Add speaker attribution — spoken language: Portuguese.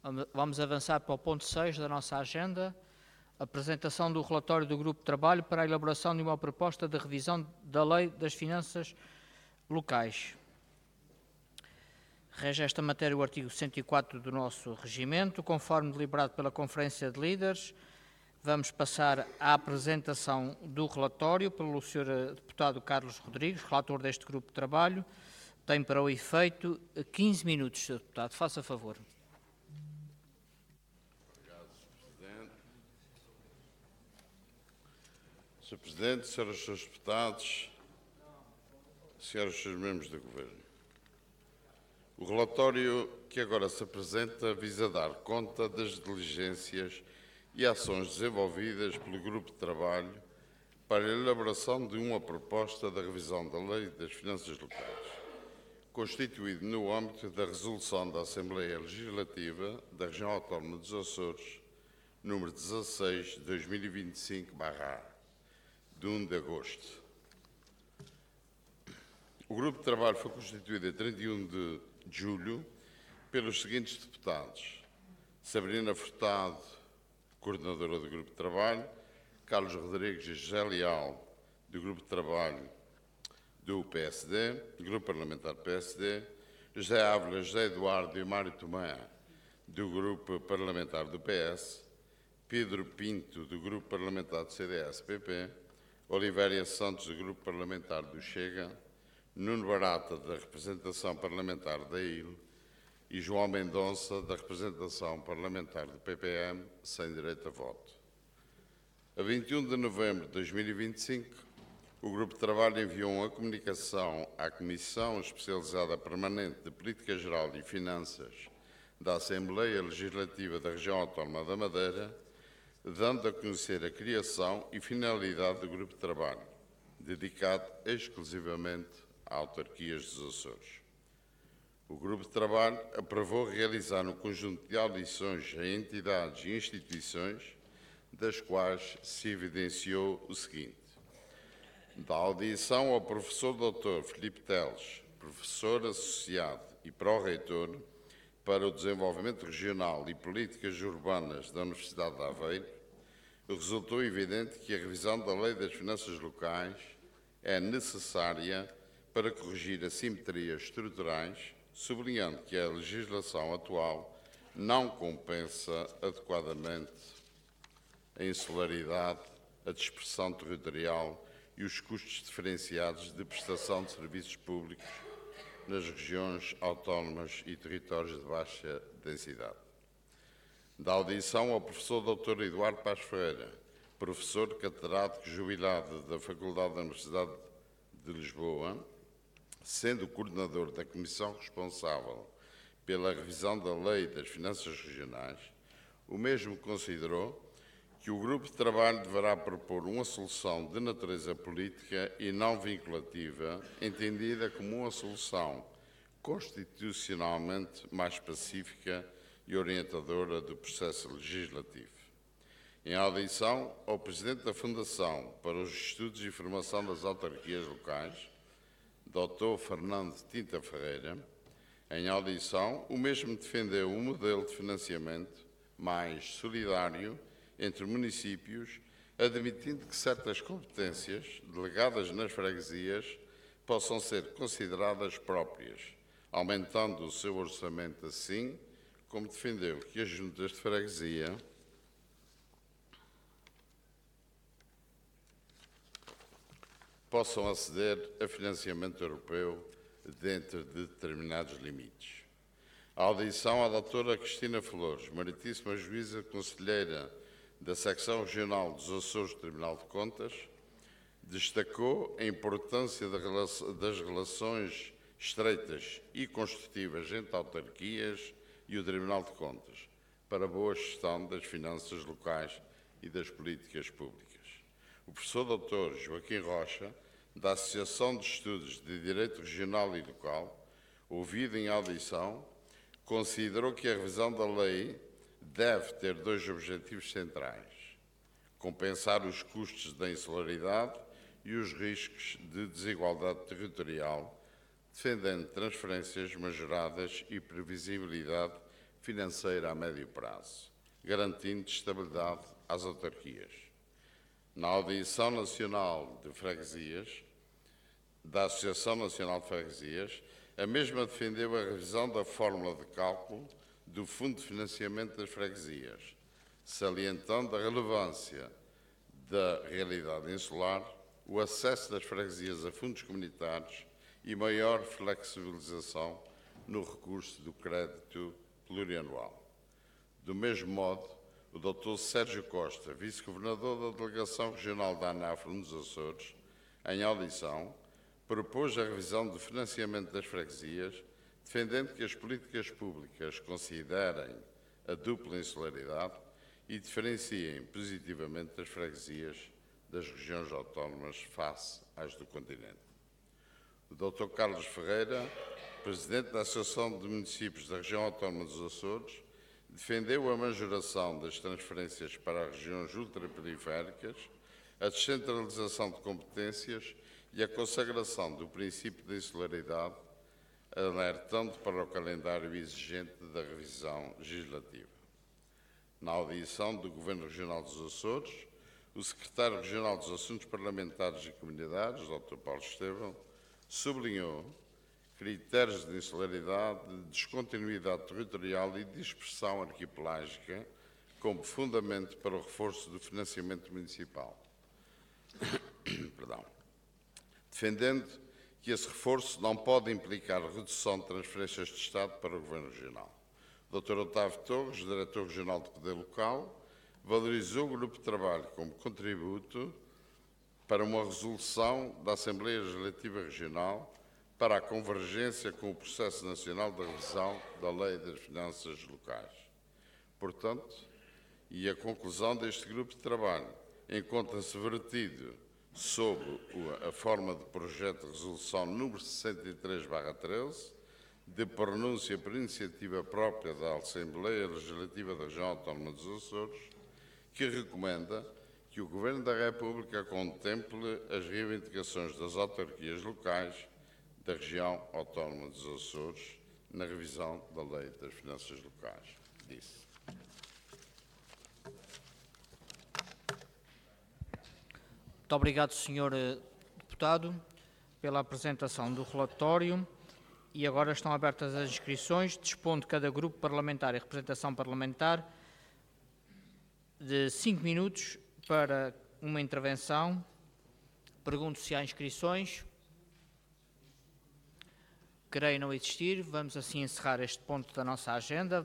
Speaker 1: Vamos avançar para o ponto 6 da nossa agenda, apresentação do relatório do Grupo de Trabalho para a elaboração de uma proposta de revisão da Lei das Finanças Locais. Rege esta matéria o artigo 104 do nosso regimento, conforme deliberado pela Conferência de Líderes. Vamos passar à apresentação do relatório pelo Sr. Deputado Carlos Rodrigues, relator deste Grupo de Trabalho. Tem para o efeito 15 minutos, Sr. Deputado. Faça favor.
Speaker 2: Obrigado, Sr. Presidente. Sr. Presidente, senhoras e senhores deputados, senhoras e senhores membros do Governo, o relatório que agora se apresenta visa dar conta das diligências e ações desenvolvidas pelo Grupo de Trabalho para a elaboração de uma proposta da revisão da Lei das Finanças Locais, constituído no âmbito da resolução da Assembleia Legislativa da Região Autónoma dos Açores, número 16 de 2025/A, de 1 de agosto. O Grupo de Trabalho foi constituído em 31 de julho pelos seguintes deputados: Sabrina Furtado, coordenadora do Grupo de Trabalho, Carlos Rodrigues e José Leal, do Grupo de Trabalho do PSD, Grupo Parlamentar PSD, José Ávila, José Eduardo e Mário Tomé, do Grupo Parlamentar do PS, Pedro Pinto, do Grupo Parlamentar do CDS-PP, Olivéria Santos, do Grupo Parlamentar do Chega, Nuno Barata, da representação parlamentar da IL, e João Mendonça, da representação parlamentar do PPM, sem direito a voto. A 21 de novembro de 2025, o Grupo de Trabalho enviou uma comunicação à Comissão Especializada Permanente de Política Geral e Finanças da Assembleia Legislativa da Região Autónoma da Madeira, dando a conhecer a criação e finalidade do Grupo de Trabalho, dedicado exclusivamente a autarquias dos Açores. O Grupo de Trabalho aprovou realizar um conjunto de audições a entidades e instituições, das quais se evidenciou o seguinte: da audição ao professor Dr. Filipe Teles, professor associado e pró-reitor para o Desenvolvimento Regional e Políticas Urbanas da Universidade de Aveiro, resultou evidente que a revisão da Lei das Finanças Locais é necessária para corrigir assimetrias estruturais, sublinhando que a legislação atual não compensa adequadamente a insularidade, a dispersão territorial e os custos diferenciados de prestação de serviços públicos nas regiões autónomas e territórios de baixa densidade. Da audição ao professor Dr. Eduardo Paz Ferreira, professor catedrático jubilado da Faculdade da Universidade de Lisboa, sendo o coordenador da comissão responsável pela revisão da Lei das Finanças Regionais, o mesmo considerou que o Grupo de Trabalho deverá propor uma solução de natureza política e não vinculativa, entendida como uma solução constitucionalmente mais pacífica e orientadora do processo legislativo. Em audição ao Presidente da Fundação para os Estudos e Formação das Autarquias Locais, Dr. Fernando Tinta Ferreira, em audição, o mesmo defendeu um modelo de financiamento mais solidário entre municípios, admitindo que certas competências delegadas nas freguesias possam ser consideradas próprias, aumentando o seu orçamento assim, como defendeu que as juntas de freguesia possam aceder a financiamento europeu dentro de determinados limites. A audição à doutora Cristina Flores, meritíssima juíza conselheira da Secção Regional dos Açores do Tribunal de Contas, destacou a importância das relações estreitas e construtivas entre autarquias e o Tribunal de Contas para a boa gestão das finanças locais e das políticas públicas. O professor Dr. Joaquim Rocha, da Associação de Estudos de Direito Regional e Local, ouvido em audição, considerou que a revisão da lei deve ter dois objetivos centrais: compensar os custos da insularidade e os riscos de desigualdade territorial, defendendo transferências majoradas e previsibilidade financeira a médio prazo, garantindo estabilidade às autarquias. Na Audição Nacional de Freguesias, da Associação Nacional de Freguesias, a mesma defendeu a revisão da fórmula de cálculo do Fundo de Financiamento das Freguesias, salientando a relevância da realidade insular, o acesso das freguesias a fundos comunitários e maior flexibilização no recurso do crédito plurianual. Do mesmo modo, o Dr. Sérgio Costa, vice-governador da Delegação Regional da ANAFRE nos Açores, em audição, propôs a revisão do financiamento das freguesias, defendendo que as políticas públicas considerem a dupla insularidade e diferenciem positivamente as freguesias das regiões autónomas face às do continente. O Dr. Carlos Ferreira, presidente da Associação de Municípios da Região Autónoma dos Açores, defendeu a majoração das transferências para as regiões ultraperiféricas, a descentralização de competências e a consagração do princípio da insularidade, alertando para o calendário exigente da revisão legislativa. Na audição do Governo Regional dos Açores, o Secretário Regional dos Assuntos Parlamentares e Comunidades, Dr. Paulo Estevão, sublinhou critérios de insularidade, de descontinuidade territorial e dispersão arquipelágica como fundamento para o reforço do financiamento municipal. Defendendo que esse reforço não pode implicar redução de transferências de Estado para o Governo Regional. O Dr. Otávio Torres, Diretor Regional de Poder Local, valorizou o grupo de trabalho como contributo para uma resolução da Assembleia Legislativa Regional para a convergência com o processo nacional de revisão da Lei das Finanças Locais. Portanto, e a conclusão deste grupo de trabalho encontra-se vertido sob a forma de projeto de resolução número 63/13, de pronúncia por iniciativa própria da Assembleia Legislativa da Região Autónoma dos Açores, que recomenda que o Governo da República contemple as reivindicações das autarquias locais da Região Autónoma dos Açores na revisão da Lei das Finanças Locais. Disse.
Speaker 1: Muito obrigado, Sr. Deputado, pela apresentação do relatório. E agora estão abertas as inscrições, dispondo cada grupo parlamentar e representação parlamentar de 5 minutos para uma intervenção. Pergunto se há inscrições. Creio não existir. Vamos assim encerrar este ponto da nossa agenda.